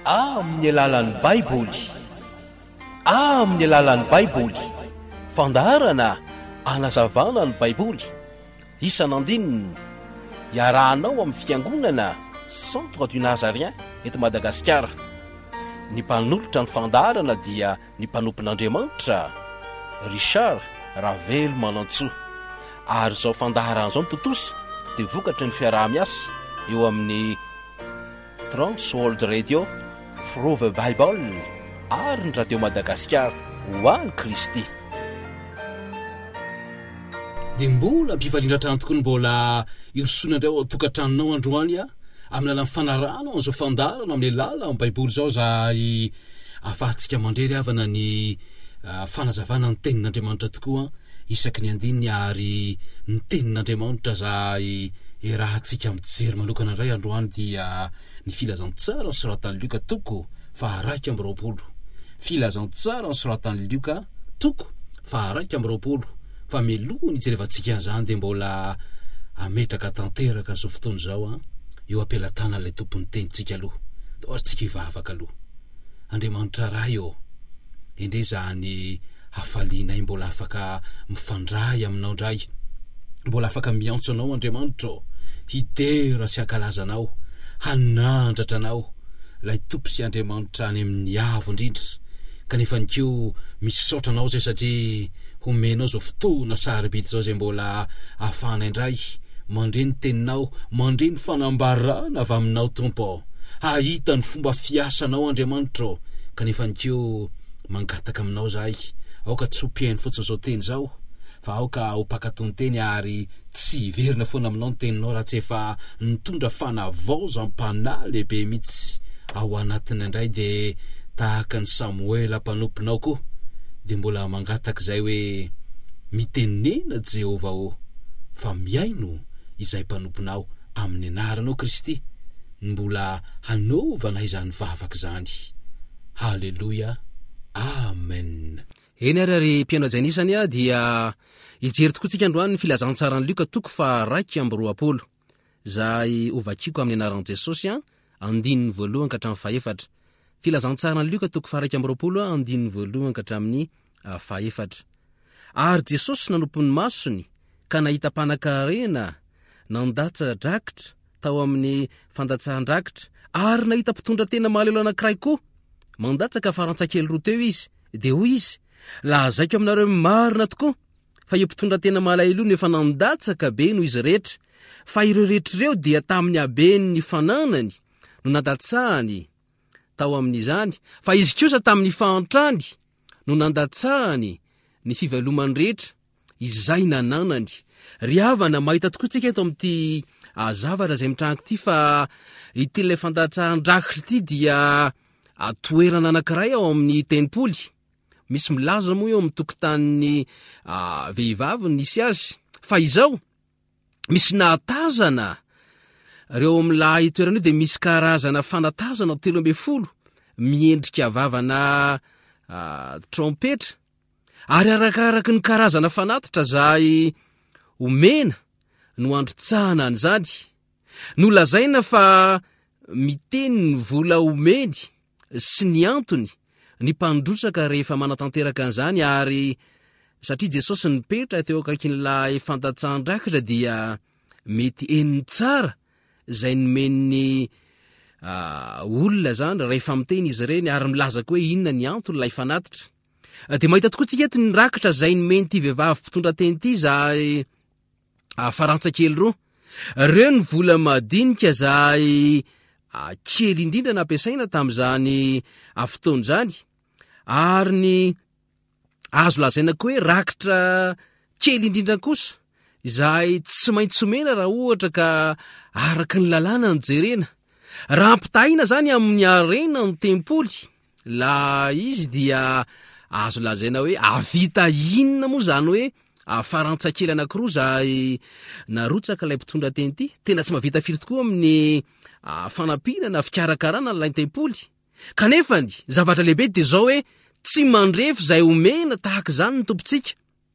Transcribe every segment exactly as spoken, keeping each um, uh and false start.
amin'ny alalan'ny baiboly amin'ny alalan'ny baiboly fandaharana anazavana ny baiboly isan'andininy iarahanao amin'ny fiangonana Centre du Nazarien eto Madagasikara. Ny mpanolotra ny fandaharana dia ny mpanompon'Andriamanitra Richard Ravelo Manantsoa, ary izao fandaharana izao mitotosy dia vokatra ny fiaraha-miasa eo amin'ny Transworld Radio, Frove Bible ary ny Radio Madagasikara ho an'ny Kristy. Dia mbola mpifalindran-trano tokoa ny mbola irosoanandreo tokantranonao androany a amin'ny alalan'ny fanarahana an'izao fandaharana amin'ny alala amin'ny baiboly izao zay ahafahantsika mandrery havana ny uh, fanazavana ny tenin'Andriamanitra tokoa isaky ny andininy, ary ny tenin'Andriamanitra zay rahantsika mijery manokana indray androany dia ny filazantsara ny soratan'ny Luka toko fa raika amby roapolo. Filazantsara ny soratan'ny Luka toko fa raika amby roapolo. Fa meloha ny jerevantsika an'izany dia mbola ametraka tanteraka n'izao fotoana izao a eo ampelantanana ilay tompon'ny tenintsika aloha, dia tsika hivavaka aloha. Andriamanitra ray eo endre zany hafalianay mbola afaka mifandray aminao indray, mbola afaka miantso anao Andriamanitra, hidera sy hankalazanao, hanandratra anao lay tompo sy Andriamanitra any amin'ny avo indrindra. Kanefa ny keo misaotra anao zay satria homenao zao fotoana sarobidy zao zay mbola ahafahana indray mandre ny teninao, mandre ny fanambarana avy aminao tompo, hahita ny fomba fiasanao Andriamanitra. Kanefa ny keo mangataka aminao zahay, aoka tsy hopiainy fotsiny zao teny zao, fa aoka hopakatony teny ary tsy verina foana aminao ny teninao raha tsy efa nitondra fanavaozam-panahy lehibe mihitsy ao anatiny indray. Dia tahaka ny Samuela mpanomponao koa dia mbola mangataka izay hoe mitenena Jehova o, fa miaino izay mpanomponao amin'ny anaranao Kristy, mbola hanaovana izany vavaka izany. Halleluja, amen. Eny ary ary mpiaino ajanisany a dia ijery tokoa tsika androany ny filazantsarany Luka toko fa raika amby roapolo zay ovakiko amin'ny anaran'i Jesosy a andininy voalohany ka hatramin'ny fahaefatra. Filazantsarany Luka toko fa raika amby roapolo a andininy voalohany ka hatramin'ny fahaefatra. Ary Jesosy nanompon'ny masony ka nahita mpanan-karena nandatsa drakitra tao amin'ny fandatsahan-drakitra, ary nahita mpitondra tena mahalelo anankiray koa mandatsaka farantsakely roa teo izy, dia hoy izy, lazaiko aminareo marina tokoa fa io mpitondra tena malahelo io nefa nandatsaka be noho izy rehetra, fa ireo rehetr'ireo dia tamin'ny habeny fananany no nandatsahany tao amin'izany, fa izy kosa tamin'ny fantrany no nandatsahany ny fivalomany rehetra izay nananany. Ry havana mahita tokoa tsika eto amin'ity zavatra izay mitrango ity fa ity ilay fandatsahan-drakitra ity dia toerana anankiray ao amin'ny tenipoly. Misy milaza moa eo amin'ny tokotanin'ny vehivavy nisy azy, fa izao misy nahatazana reo amin'ilay toerana io dia misy karazana fanatazana telo amby folo miendrika vavana trompetra, ary arakaraka ny karazana fanatitra zay omena no androtsahana an'izany. Nolazaina fa miteny ny vola omeny sy ny antony ny mpandrotsaka rehefa manatanteraka an'izany, ary satria Jesosy nipetra teo akaikin'ilay fandatsahan-drakitra dia mety eniny tsara zay nomen'ny uh, olona zany rehefa miteny izy ireny, ary milaza koa hoe inona ny antony ilay fanatitra. Dia mahita tokoa tsika eto ny rakitra zay nomeny ity vehivavy mpitondra teny ity zay uh, farantsakely roa. Reo ny vola madinika zay uh, kely indrindra nampiasaina tamin'izany uh, fotoana izany, ary ny azo lazaina koa hoe rakitra kely indrindra kosa izay tsy maintsy omena raha ohatra ka araka ny lalàna ny jerena. Raha ampitahina zany amin'ny arena ny tempoly, la izy dia azo lazaina hoe avita inona moa zany hoe farantsakely anankiroa zay narotsaka ilay mpitondra teny ity. Tena tsy mavita firy tokoa amin'ny fanampinana fikarakarana n'ilay tempoly. Kanefa ny zavatra lehibe dia zao hoe tsy mandrefy zay omena tahaka izany ny tompontsika.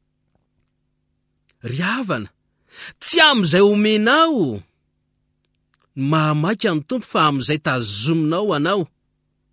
Ry havana, tsy amin'izay omenao mahamaiky ny tompo fa amin'izay tazominao anao.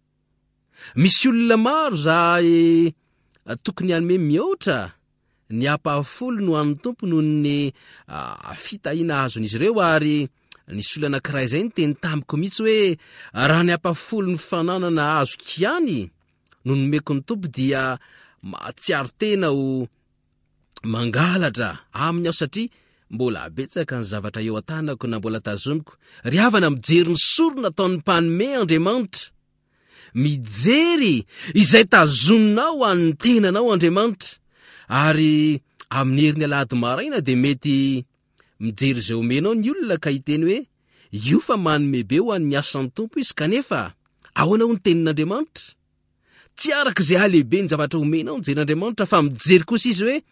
misy olona maro zay tokony anome mihoatra ny ampahafolo no an'ny tompo noho ny fitahiana azon'izy ireo ary nisy olona anankiray zay ny teny tamiko mihitsy hoe raha ny ampahafolo ny fananana azo kiany no nomeko ny tompo dia mahatsiaro tena ho mangalatra aminy aho satria mbola abetsaka ny zavatra eo an-tanako na mbola tazomiko. Ry havana mijery ny sorona ataon'ny mpanome Andriamanitra, mijery izay tazoninao an'ny tenanao Andriamanitra, ary amin'ny herin'ny alahady maraina dia mety mijery izay omenao ny olona ka hiteny hoe io fa manomebe ho an'ny asan'ny tompo izy, kanefa ahoana ho ny tenin'Andriamanitra? Tsy araka izay halehibe ny zavatra omenao ny jeren'Andriamanitra, fa mijery kosa izy hoe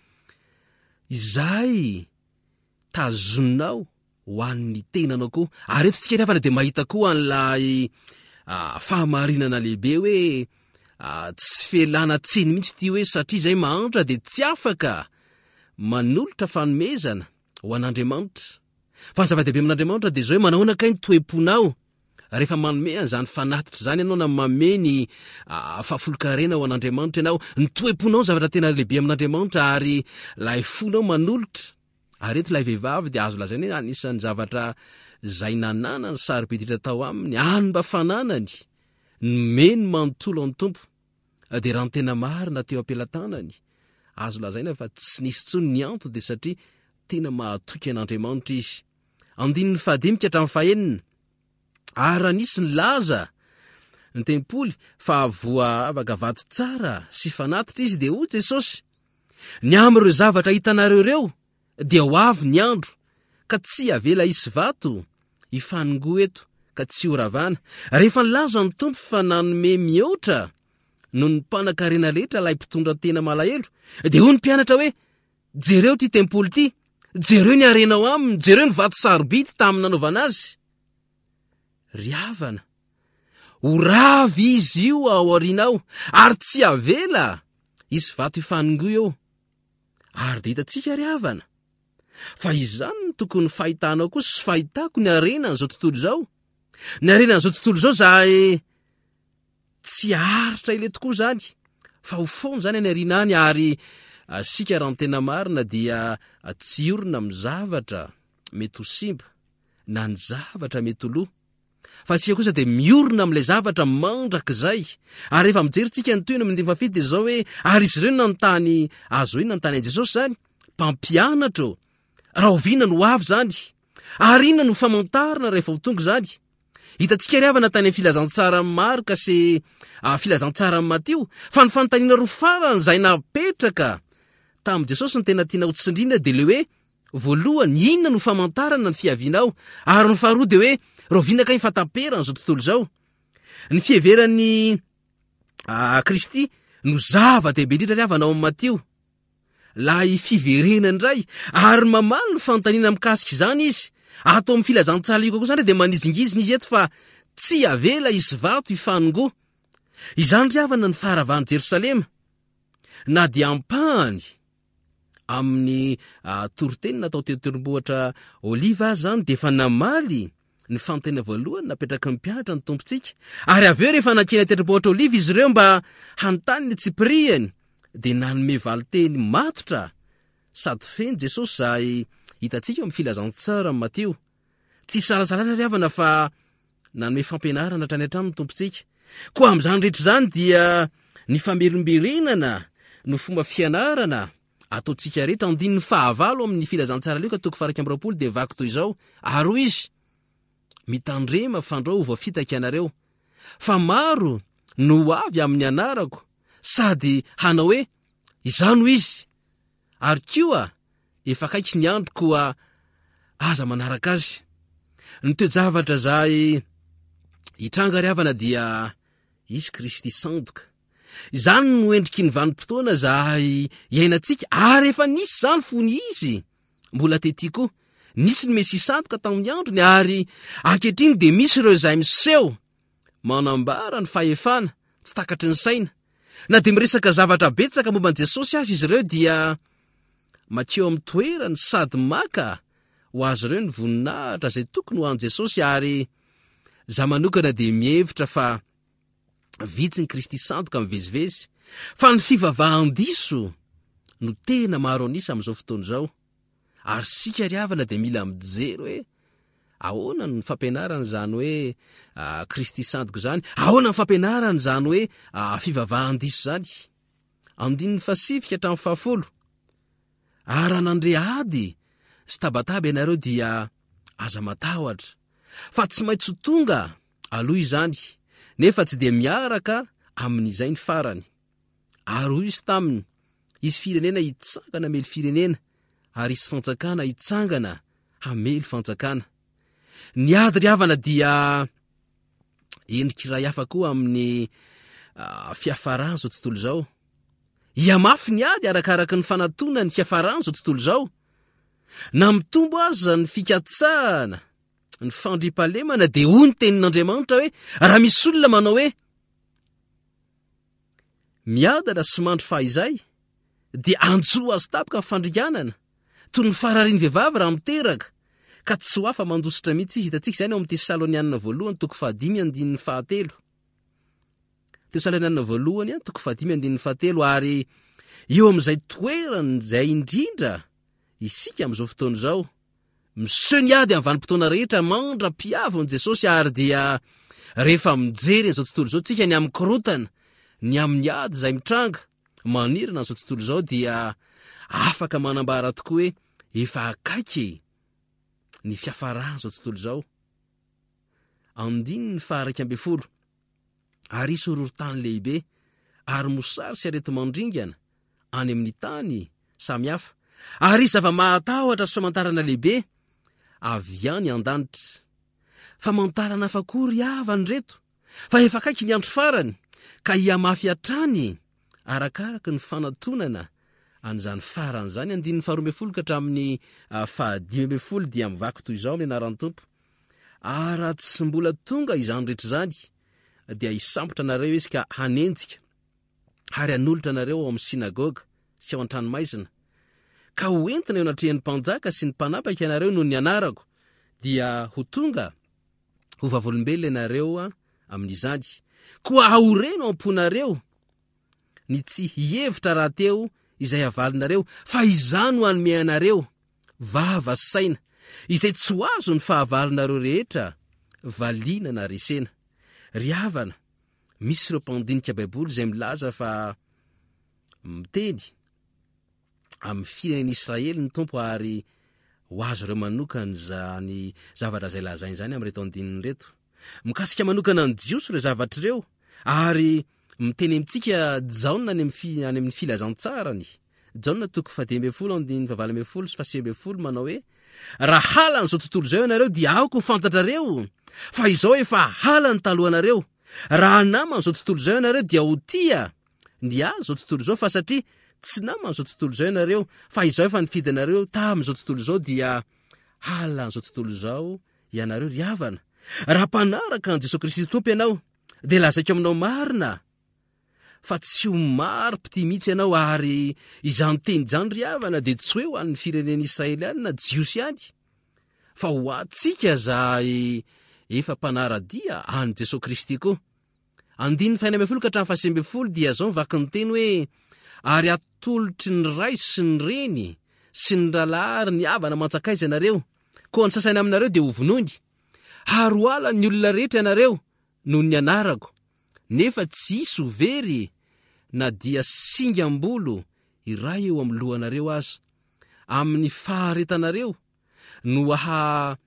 izay tazoninao ho an'ny tenanao koa. Ary eto tsika rehefa dia mahita koa an'ilay fahamarinana lehibe hoe tsy felana tsiny mihitsy ty hoe satria izay mahantra dia tsy afaka manolotra fanomezana ho an'Andriamanitra. Fa ny zava-dehibe amin'Andriamanitra dia izao hoe manahoana kay ny toeponao rehefa manome an'izany fanatitra izany ianao na manome ny fahafolokarena ho an'Andriamanitra ianao. Ny toeponao zavatra tena lehibe amin'Andriamanitra ary lay fonao manolotra. Ary eto ilay vehivavy dia azo lazaina hoe anisan'ny zavatra izay nanana ny sarobidy tao aminy any mba fananany nomeny manontolo amin'ny tompo dia raha ny tena marina teo ampelantanany, azo lazaina fa tsy nisy tsony ny anto dia satria tena mahatoky an'Andriamanitra izy. Andininy fahadimika hatramin'ny fahenina, ary raha nisy ny laza ny tempoly fa voavaka vato tsara sy fanatitra izy dia hoy Jesosy, ny amin'ireo zavatra hitanareo ireo dia ho avy ny andro ka tsy avela isy vato hifanongo eto ka tsy ho ravana. Rehefa nilaza ny tompo fa nanome mihoatra no ny mpanan-karena rehetra ilay mpitondra tena malahelo, dia hoy ny mpianatra hoe jereo ty tempoly ty, jereo ny arenao aminy, jereo ny vato sarobity tamin'ny nanaovana azy. Ry havana, ho ravy izy io ao aorianao ary tsy avela isy vato hifanongo eo. Ary dia hitantsika ry havana fa izany no tokony fahitanao koa sy fahitako ny arenan'izao tontolo izao. Ny arenan'izao tontolo izao zay tsy haritra ile tokoa zany, fa ho foana zany any ariana any, ary sika raha ny tena marina dia tsy orina amin'ny zavatra mety ho simba na ny zavatra mety ho loha, fa sika kosa dia miorina amin'ilay zavatra mandrakizay. Ary rehefa mijeritsika ny toyana amin'ny fafito dia izao hoe ary izy ireo nanontany azo hoe nanontany an'i Jesosy zany, mpampianatra raha oviana no avy zany, ary inona no famantarana rehefa ho tonga zany. Hitantsika ry havana tany amin'ny filazantsara amin'ny Marka sy filazantsara amin'ny Matio fa ny fanontaniana roa farany izay napetraka tamin'i Jesosy ny tena tiana ho tsindriana dia le hoe voalohany, inona no famantarana ny fiavianao, ary ny faharoa dia hoe roviana kay fataperana izao tontolo izao. Ny fiheveran'ny Kristy no zava-dehibe indrindra ry havana ao amin'ny Matio, lay fiverenany iray, ary mamaly ny fanontaniana mikasika izany izy. Ato amin'ny filazantsara io koa zany dia manizingizina izy eto fa tsy avela isy vato hifanongo. Izany ry havana ny faharavan'i Jerosalema, na dia ampahany amin'ny toroteny natao teo torombohitra Oliva zany dia efa namaly ny fanontaniana voalohany napetraka ny mpianatra ny tompontsika. Ary aveo rehefa nankeny tendrombohitra Oliva izy ireo mba hanontany ny Tsipriany, dia nanome valiteny matotra sady feno Jesosy zay hitantsika amin'ny filazantsara amin'ny Matio. Tsy salasalana ry havana fa nanome fampianarana hatrany hatrany ny tompontsika. Koa amin'izany rehetra izany dia ny famerimberenana no fomba fianarana ataontsika rehetra. Andininy fahavalo amin'ny filazantsara lio ka toko faha iraika amby roapolo dia vaky toy izao, ary hoy izy, mitandrema fandrao voafitaka ianareo, fa maro no avy amin'ny anarako sady hanao hoe izany ho izy, ary koa efa kaiky ny andro koa aza manaraka azy. Ny toe-javatra zay hitranga ry havana dia izy Kristy sandoka. Izany no endriky ny vanim-potoana zay iainantsika, ary efa nisy zany fony izy mbola tety koa. Nisy ny Mesia sandoka tamin'ny androny, ary ankehitriny dia misy ireo izay miseho manambara ny fahefana tsy takatry ny saina. Na dia miresaka zavatra betsaka momba an'i Jesosy azy izy ireo dia makeo amin'ny toerany sady maka ho azy ireo ny voninahitra izay tokony ho an'i Jesosy. Ary za manokana dia mihevitra fa vitsy ny kristy sandoka mivezivezy fa ny fivavahan-diso no tena maro anisa amin'izao fotoana izao ary sika ry havana dia mila mijery hoe ahoana ny fampianarana zany hoe kristy sandoko zany, ahoana ny fampianarana zany hoe fivavahan-diso zany. Andininy fasifika hatramin'ny fahafolo ary anandre ady sy tabataba ianareo dia aza matahotra fa tsy maintsy ho tonga aloha izany nefa tsy dia miaraka amin'izay ny farany. Ary hoy izy taminy, isy firenena hitsangana hamely firenena ary isy fanjakana hitsangana hamely fanjakana. Ny ady ry havana dia endrikiray hafa koa amin'ny uh, fiafarany zao tontolo zao. Iamafy ny ady arakaraka ny fanatona ny fiafarany zao tontolo zao. Na mitombo aza ny fikatsahana, ny fandripalemana dia hoy ny tenin'Andriamanitra hoe raha misy olona manao hoe miadana sy mandry fahizay dia anjo azy tapaka ny fandrianana toy ny farariany vehivavy raha miteraka ka tsy ho afa mandositra mihitsy izy. Hitantsika izany ao amin'ny Tesalonianina voalohany toko fahadimy andininy fahatelo. Tesalonianina voalohany toko fahadimy andininy fahatelo. Ary eo amin'izay toerany izay indrindra isika amin'izao fotoana izao miseho ny ady amin'ny vanim-potoana rehetra mandra-piavon'i Jesosy ary dia rehefa mijery izao tontolo izao tsika ny amin'ny korotana ny amin'ny ady izay mitranga manirana izao tontolo izao dia afaka manambara tokoa hoe efa akaiky ny fiafarany izao tontolo izao. Andiny ny faharaiky amby folo. Ary isy horohorontany lehibe ary mosary sy arety mandringana any amin'ny tany samihafa ary zava-mahatahotra sy famantarana lehibe avy any an-danitra. Famantarana hafa kory havany reto fa efa akaiky ny andro farany ka hiamafy hatrany arakaraka ny fanatonana an'izany farany zany. Andininy faharoa ambin'ny folo ka hatramin'ny fahadimy ambin'ny folo dia mivaky toy izao amin'ny anaran'ny Tompo. Ary raha tsy mbola tonga izany rehetra zany dia hisambotra anareo izy ka hanenjika ary hanolotra anareo ao amin'ny sinagoga sy ao an-tranomaizina ka ho entina eo anatrehan'ny mpanjaka sy ny mpanapaka ianareo noho ny anarako dia ho tonga ho vavolombelona ianareo amin'izany. Koa ahoreno amponareo ny tsy hihevitra raha teo izay avalinareo fa izany ho anome anareo vava sy saina izay tsy ho azo ny fahavalinareo rehetra valiana na resena. Ry havana, misy ireo mpandinika baiboly izay milaza fa miteny amin'ny firenen'i Israely ny Tompo ary ho azo ireo manokana zany zavatra izay lazainy zany amin'reto andininy reto. Mikasika manokana ny jiosy ireo zavatra ireo ary miteny amintsika jaona any amin'ny any amin'ny filazantsarany. Jaona toko fahadimy ambin'ny folo andininy fahavalo ambin'ny folo sy fahasivy ambin'ny folo manao hoe raha halany izao tontolo izao ianareo dia aoko ho fantatrareo fa izao efa halany talohanareo. Raha namana izao tontolo izao ianareo dia ho tia ny azy izao tontolo izao fa satria tsy namana izao tontolo izao ianareo fa izao efa nifidanareo tamin'izao tontolo izao dia halany izao tontolo izao ianareo. Ry havana, raha mpanaraka an Jesosy Kristy Tompo ianao dia lazaiko aminao marina fa tsy ho maro piti mihitsy ianao ary izany teny zany ry havana dia tsy hoe ho an'ny firenen'i Israely any na jiosy any fa ho atsika zay efa mpanaradia any Jesosy Kristy koa. Andininy fahaenina ambin'ny folo ka hatramin'ny fahasivy ambin'ny folo dia zao mivaky ny teny hoe ary atolotry ny ray sy ny reny sy ny ralahary ny havana mantsakaiza ianareo koa ny sasany aminareo dia ho vonoiny ary ho ala ny olona rehetra ianareo noho ny anarako nefa tsy isy ho very na dia singam-bolo iray eo amin'ny lohanareo aza. Amin'ny faharetanareo no aha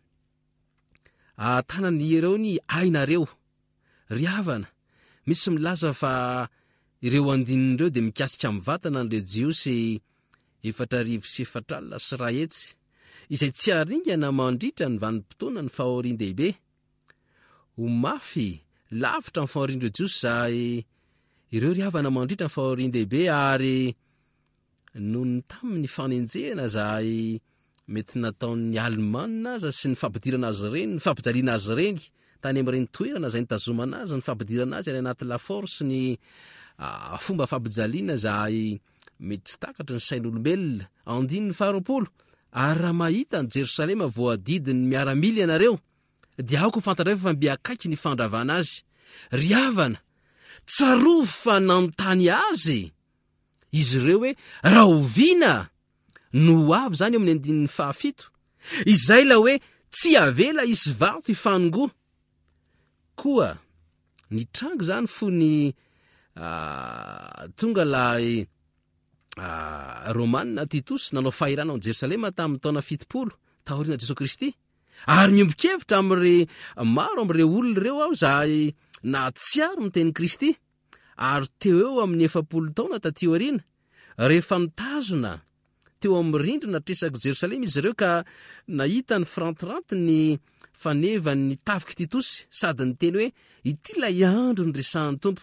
atanany ireo ny ainareo. Ry havana, misy milaza fa ireo andinin'ireo dia mikasika amin'ny vatana n'ireo jiosy efatra arivo sy efatra alina sy ray hetsy izay tsy haringana mandritra ny vanim-potoana ny fahorian-dehibe. Ho mafy lavitra ny fahorian'ireo jiosy zay ireo ry havana mandritra ny fahorian-dehibe ary noho ny tamin'ny fanenjehana zay mety nataon'ny Alemanina aza sy ny fampidirana azy ireny, ny fampijaliana azy ireny tany amin'ireny toerana izay nitazomana azy ny fampidirana azy any anaty lafaoro sy ny uh, fomba fampijaliana zay mety tsy takatry ny sain'olombelona. Andininy faharoapolo. Ary raha mahita ny Jerosalema voadidiny miaramila ianareo dia aoko ho fantareo fa mbiakaiky ny fandravana azy. Ry havana, tsarov fa nanontany azy izy ireo hoe raha oviana no avy zany eo amin'ny andininy fahafito izay la hoe tsy avela isy vato ifanongo koa nitranga zany fo ny uh, tonga lay uh, romanina titosy nanao fahirana ao Jerosalema tamin'ny taona fitopolo taoriana Jesosy Kristy ary miombokevitra am're maro am'ireo olona reo aho zay natsiaro miteny Kristy ary teo eo amin'ny efapolo taona taty aoriana rehefa mitazona teo amin'ny rindrina tresaka Jerosalema izy ireo ka nahita ny frantiranty ny fanevany tafiky titosy sady ny teny hoe ity lay andro ny resahan'ny tompo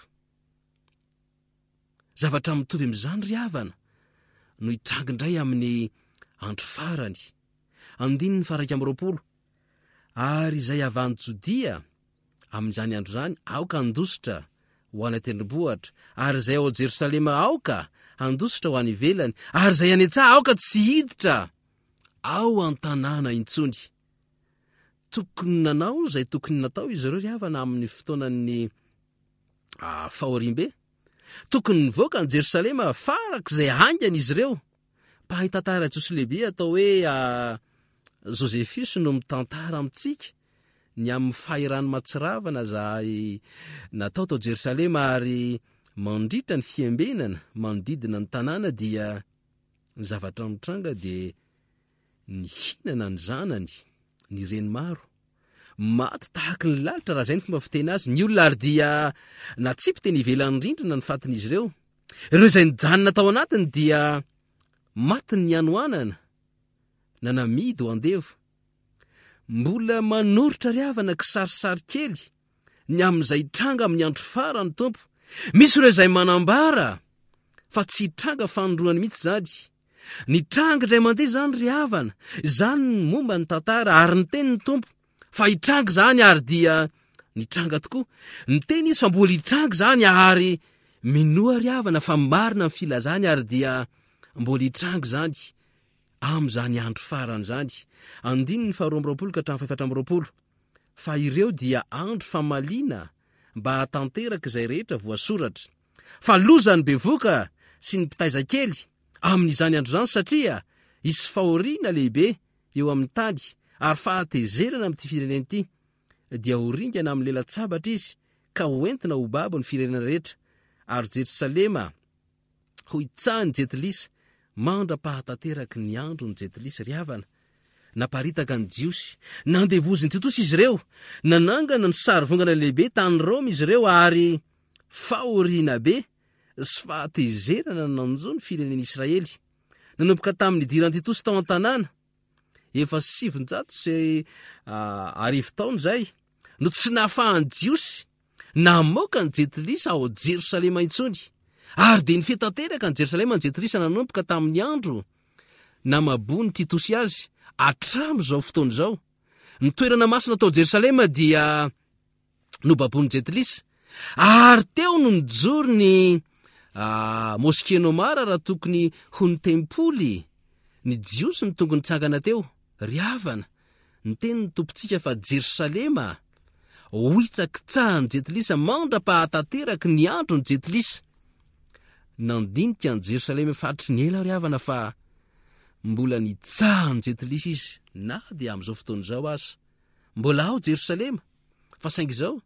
zavatra mitovy am'izany ry havana no hitrangindray amin'ny andro farany andiny ny faraiky am'roapolo ary izay avany Jodia amin'izany andro zany aoka andositra ho any an-tendrombohitra ary izay ao Jerosalema aoka andositra ho any ivelany ary izay any an-tsaha aoka tsy hiditra ao an-tanàna intsony tokony nanao izay tokony natao izy ireo ry havana amin'ny fotoanan'ny ah, fahorimbe tokony nivoaka ny Jerosalema farak'izay haingana izy ireo mpahay tantara Jesosy lehibe atao hoe ah, Josephus no mitantara amintsika ny amin'ny fahirany matsiravana zay natao tao Jerosalema ary mandritra ny fiambenana manodidina ny tanàna dia ny zavatra mitranga dia ny hinana ny zanany ny reny maro maty tahaky ny lalitra raha zay ny fomba fiteny azy ny olona ary dia natsipy teny ivelan'ny rindrina ny fatin'izy ireo ireo izay nijanona tao anatiny dia maty ny anoanana nanamidy ho andevo mbola manoritra ry havana kisarisary kely ny amin'izay tranga amin'ny andro farany tompo misy ireo izay manambara fa tsy tranga fanondroany mihitsy zany ny tranga indray mandeha zany ry havana zany ny momba ny tantara ary ny teny ny tompo fa hitranga zany ary dia nitranga tokoa ny teny izy fa mbola hitranga zany ary minoa ry havana fa marina ny filazany ary dia mbola hitranga zany am'izany andro farany zany andiny ny faharoa am'roapolo ka hatramin'ny faefatra am'roapolo fa ireo dia andro famaliana mba hatanteraka izay rehetra voasoratra fa lozany bevoka sy ny mpitaiza kely amin'izany andro zany satria isy fahoriana lehibe eo amin'ny tany ary fahatezerana amin'ity firenena ity dia horingana amin'ny lelan-tsabatra izy ka hoentina ho babo ny firenena rehetra ary Jerosalema ho itsahany jetilisa mandra-pahatanteraka ny andro ny jetilisa ry havana naparitaka ny jiosy nandevoziny titosy izy ireo nanangana ny sarivongana lehibe tany Roma izy ireo ary fahoriana be sy fahatezerana nanjo ny firenena Israely nanomboka tamin'ny idiran'ny titosy tao an-tanàna efa sivinjato sy uh, arivo taona zay no tsy nahafahan'ny jiosy namoaka ny jetilisa ao Jerosalema intsony ary de ny fitateraka ny Jerosalema ny jetilisa nanomboka tamin'ny andro na mabony titosy azy atram'izao fotoana izao ny toerana masina tao Jerosalema dia no babony jetilisa ary teo no nijoro ny uh, moskenomara raha tokony ho ny tempoly ny jiosy ny tongony tsangana teo ry havana ny teny ny tompontsika fa Jerosalema ho itsakitsahany jetilisa mandra-pahatanteraka ny andro ny jetilisa nandinika ny Jerosalema fatry ny ela ry havana fa mbola nitsahany jetilisa izy na dia am'izao fotoana izao aza mbola ao Jerosalema fa saingy izao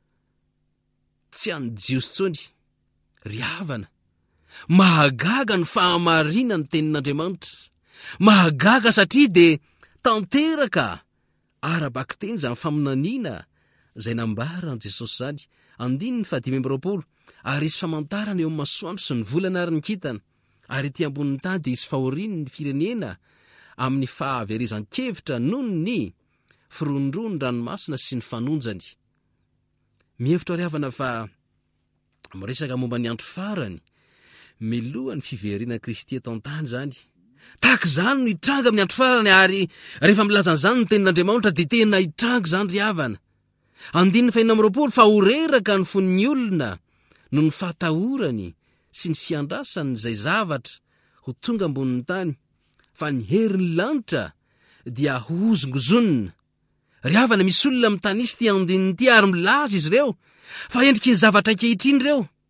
tsy any jiosy tsony ry havana mahagaga ny fahamarina ny tenin'Andriamanitra mahagaga satria de tanteraka arabaka teny zany faminaniana zay nambarany Jesosy zany andiny ny fahadimy amby roapolo ary isy famantarana eo amin'ny masoandro sy ny volana ary ny kitana ary ety ambonin'ny tany de isy fahoriany ny firenena amin'ny fahaverezan-kevitra noho ny firondrony ranomasina sy ny fanonjany mihevitra ry havana fa miresaka momba ny andro farany milohan'ny fiverenana Kristy eto an-tany zany tahaka zany no hitranga amin'ny andro farany ary rehefa milazan'izany ny tenin'Andriamanitra de tena hitranga zany ry havana andiny ny fahinana amby roapolo fa horeraka ny fon'ny olona no ny fahatahorany sy ny fiandrasany zay zavatra ho tonga ambonin'ny tany fa ny herin'ny lanitra dia hozongozonina ry havana misy olona mitanisy ty andininy ty ary milaza izy ireo fa endriky ny zavatra ankehitriny ireo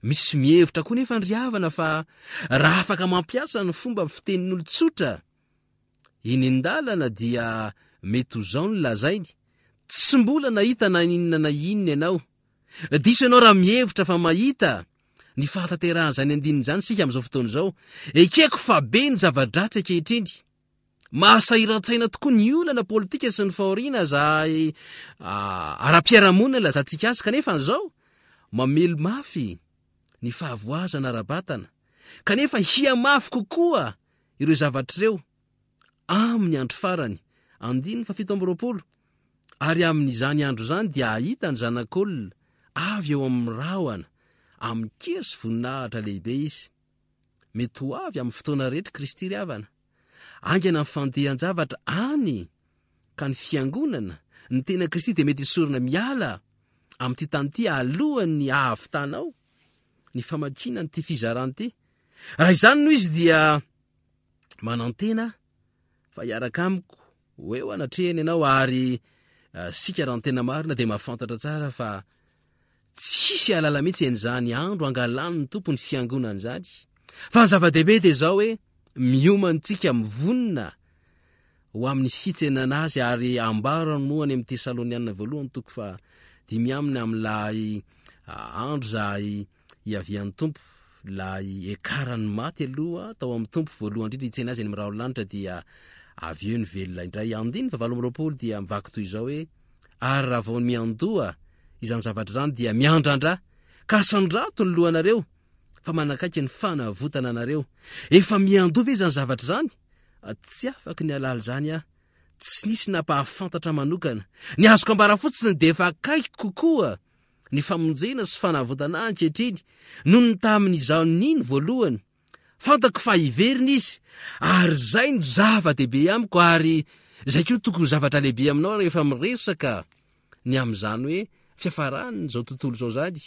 misy mihevitra koa nefa ndriavana fa raha afaka mampiasa ny fomba fitenin'olotsotra iny indalana dia mety ho zao ny lazainy tsy mbola nahita na inona na inona ianao diso ianao raha mihevitra fa mahita ny fahatanterahany andininy zany sika am'izao fotoana izao ekeko fa be ny zava-dratsy ankehitriny mahasahiran-tsaina tokoa ny olana politika sy ny fahoriana zay ara-piarahamonina lazantsika azy kanefa n'izao mamelo mafy ny fahavoazana ara-batana kanefa hia mafy kokoa ireo zavatr'ireo amin'ny andro farany andiny fa fito amby roapolo ary amin'izany andro zany dia ahita ny zanak'olona avy eo amin'ny rahoana amin'ny kery sy voninahitra lehibe izy mety ho avy amin'ny fotoana rehetra Kristy ry havana angana amin'ny fandehan-javatra any ka ny fiangonana ny tena Kristy dia mety isorona miala amin'ity tany ity alohan'ny ahavitanao ny famakiana nyity fizarany ity raha izany no izy dia manantena fa hiaraka amiko hoe ho anatrehany ianao ary uh, sika raha ny tena marina dia mahafantatra tsara fa tsisy alala mihitsy an'izany andro angalany ny tompo ny fiangonana zany fa ny zava-dehibe dia zao hoe miomantsika mivonina ho amin'ny fitsenana azy ary ambarany moa any amin'ny Tesalonianina voalohany toko fa dimy aminy amin'ilay andro zay iavian'ny tompo lay ekarany maty aloha tao amin'ny tompo voalohany indrindra hitsena azy any amin'ny rahaolanitra dia avy eo ny velona indray andiny fa valo amby roapolo dia mivaky toy izao hoe ary raha vao miandoha izany zavatra zany dia miandrandra ka sandrato ny lohanareo fa manakaiky ny fanavotana anareo efa miandoha ve izany zavatra zany tsy afaky ny alala zany ah tsy nisy napahafantatra manokana ny azoko ambara fotsiny dia efa akaiky kokoa ny famonjena sy fanavotana ankehitriny noho ny tamin'izao niny voalohany fantako fa hiverina izy ary zay no zava-dehibe amiko ary zay koa tokony zavatra lehibe aminao rehefa miresaka ny amin'izany hoe fiafarany zao tontolo zao zany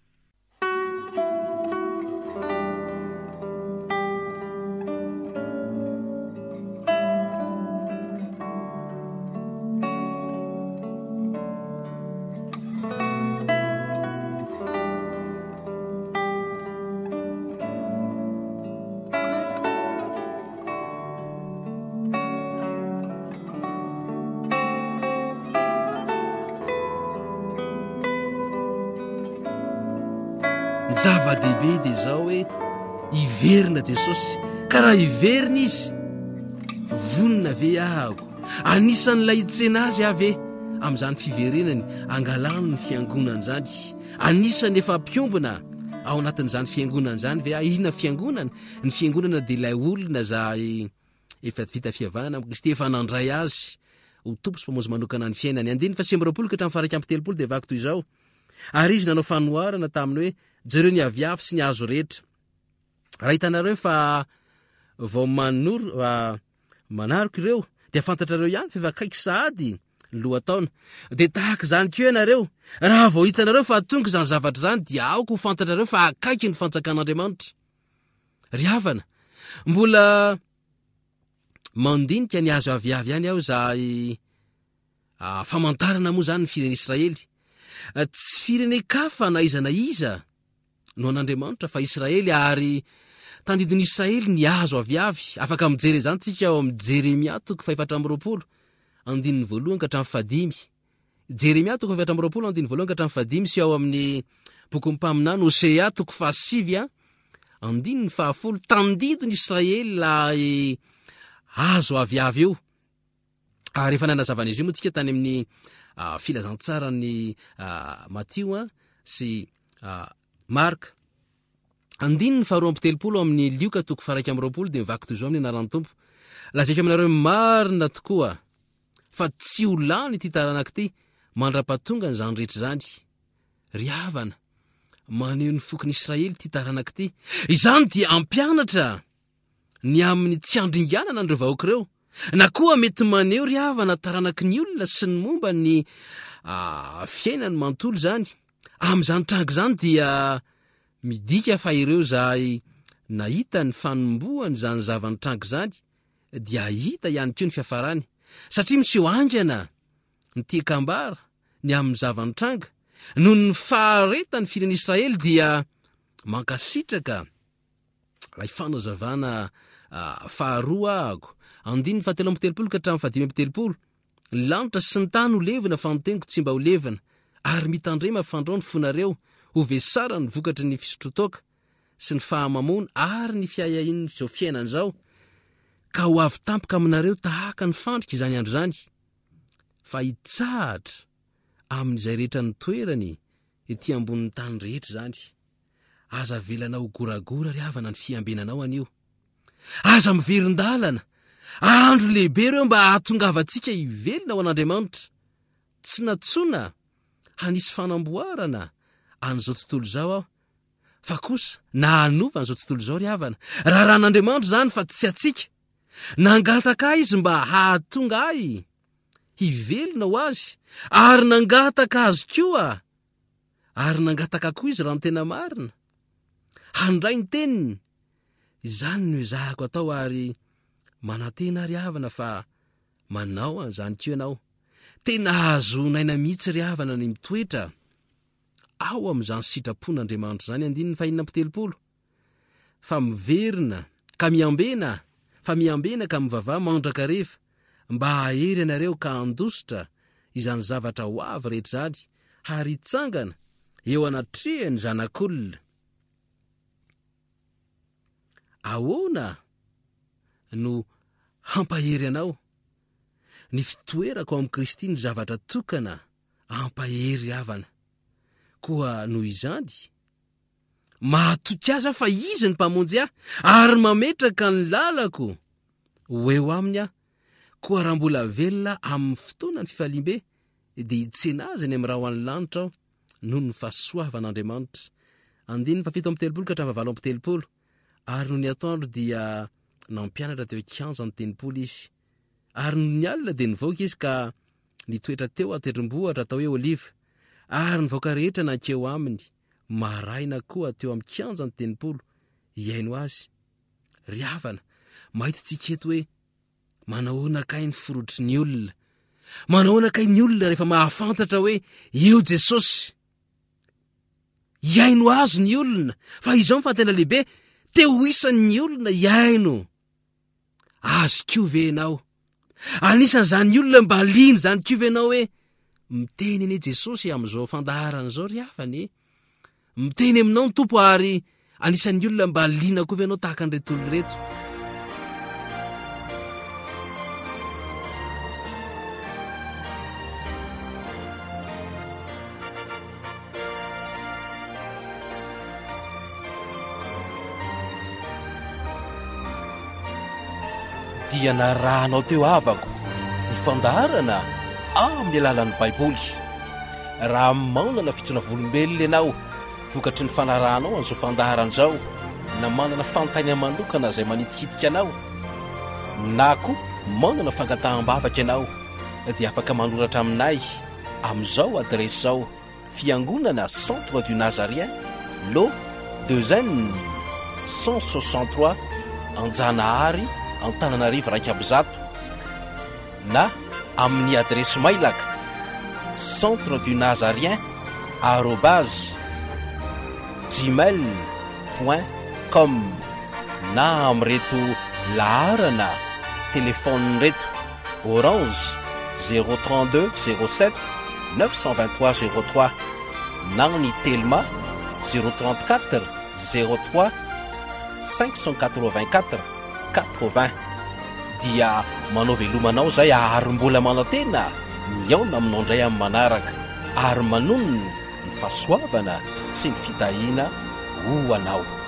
zava-dehibe dia zao hoe hiverina Jesosy ka raha hiverina izy vonina ve ahako anisan'ilay hitsena azy avy e amin'izany fiverenany angalany ny fiangonana zany anisany efa mpiombona ao anatin'izany fiangonana zany ve inona fiangonana ny fiangonana dia ilay olona zay efa vita fihavanana amin'ny Kristy efa nandray azy ho tompo sy mpamonjy manokana ny fiainany andiny fa sivy amby roapolo ka hatramin'ny faha raika amby telopolo dia vaky toy izao ary izy nanao fanoharana taminy hoe jereo ny aviavy sy ny azo rehetra raha hitanareo fa vao manoro manariko ireo dia fantatrareo ihany fa efa akaiky sahady lohataona dia tahaka izany keo ianareo raha vao hitanareo fa tonga izany zavatra zany dia aoko ho fantatrareo fa akaiky ny fantsakan'Andriamanitra ry havana mbola mandinika ny azo aviavy ihany aho zay famantarana moa zany ny fireny Israely tsy firenen-kafa na iza na iza no an'Andriamanitra fa Israely ary tandidin'ny Israely ny azo aviavy afaka mijery izany tsika ao amin'ny Jeremia toko faefatra amby roapolo andininy voalohany ka hatramin'ny fadimy Jeremia toko faefatra amby roapolo andininy voalohany ka hatramin'ny fadimy sy ao amin'ny boky mpaminany Hosea toko fahasivy a andininy fahafolo tandidin'ny Israely lay azo aviavy eo ary efa nanazavana izy io moa tsika tany amin'ny uh, filazantsarany uh, Matio a sy uh, Marka andininy faharoa amby telopolo amin'ny Lioka toko faha raika amby roapolo dia mivaky toy izao amin'ny anaran'ny tompo lazaiko aminareo marina tokoa fa tsy ho lany ity taranak'ity mandra-pahatonga n'izany rehetra zany ry havana maneho ny fokon'ny Israely ity taranak'ity izany dia ampianatra ny amin'ny tsy andringanana andreo vahoaka ireo na koa mety maneho ry havana taranaky ny olona sy ny momba ny uh, fiainany manontolo zany amin'izany trango zany dia midika fa ireo zay nahita ny fanomboany zany zavany trango zany dia hita ihany keo ny fiafarany satria miseho angana ny tiakambara ny amin'ny zavany tranga noho ny faharetany firen'ny Israely dia mankasitraka lay fanazavana uh, faharoa ahako andiny fahatelo amby telopolo ka hatramin'ny fahadimy amby telopolo lanitra sy ny tany ho levina fa noteniko tsy mba ho levina ary mitandrema fandrao ny fonareo ho vesara ny vokatry ny fisotrotoka sy ny fahamamona ary ny fiahiahin'ny zao fiainan'izao ka ho avy tampoka aminareo tahaka ny fandrika izany andro zany fa hitsahatra amin'izay rehetra ny toerany ety ambonin'ny tany rehetra zany aza velanao goragora ry havana ny fiambenanao anio aza miverin-dalana andro lehibe reo mba ahatongavantsika hivelona ho an'Andriamanitra tsy natsona hanisy fanamboarana an'izao tontolo zao aho fa kosa na hanova an'izao tontolo zao ry havana raha ran'Andriamanitra zany fa tsy atsika nangataka izy mba hahatonga ahy hivelona ho azy ary nangataka azy koa ary nangataka koa izy raha ny tena marina handray ny teniny izany no izahako atao ary manantena ry havana fa manao an'izany ko ianao tena azonaina mihitsy ry havana ny mitoetra ao amin'izany sitrapon'Andriamanitra zany andininy fahinina amby telopolo fa miverina ka miambena fa miambena ka mivavah mandraka rehefa mba hahery anareo ka andositra izany zavatra ho avy rehetra zany ary hitsangana eo anatrehany zanak'olona ahoana no hampahery anao ny fitoerako amin'ny Kristy no zavatra tokana hampahery havana koa noho izany mahatoky aza fa izy ny mpamonjy ahy ary mametraka ny lalako ho eo aminy aho koa raha mbola velona amin'ny fotoana ny fifalimbe dia hitsena azy ny amin'ny raha ho an'ny lanitra aho noho ny fahasoavan'Andriamanitra andininy fa fito amby telopolo ka hatramin'ny valo amby telopolo ary noho ny atoandro dia nampianatra teo kianja ny tenipolo izy ary noho ny alina dia nivoaka izy ka nitoetra teo atendrombohatra atao hoe oliva ary nivoaka rehetra nankeo aminy maraina koa teo amin'ny kianja ny tenipolo iaino azy ry havana mahitsitsika eto hoe manahoana kay ny forotry ny olona manahoana kay ny olona rehefa mahafantatra hoe eo Jesosy iaino azy ny olona fa izao mifantena lehibe teo isan'ny olona iaino azy kiovenao anisan'izany olona mba liany zany kiovenao hoe miteny ane Jesosy amin'izao fandaharana zao ry havany miteny aminao ny tompo ary anisan'ny olona mba liana koa venao tahaka an'ireto olo reto dia narahanao teo avako ny fandaharana amin'ny alalan'ny baiboly raha manana fitsona volombelona ianao vokatry ny fanarahanao an'izao fandaharan'izao na manana fantanya manokana izay manitikitika anao na koa manana fangataham-bavaka ianao dia afaka manoratra aminay amin'izao adresy izao fiangonana centre du Nazarien lo deux N cent soixante-trois Anjanahary Antananarivo raika amby zato na amin'ny adresy mailaka centre du Nazarien arobase gmail point com na amreto laharana telefone reto orange zéro trente-deux zéro sept neuf cent vingt-trois zéro trois na ny telma zéro trente-quatre zéro trois cinq cent quatre-vingt-quatre quatre-vingts dia manao velomanao zay ary mbola manantena miaona aminao ndray amin'ny manaraka ary manono ny fahasoavana sy ny fitahina ho anao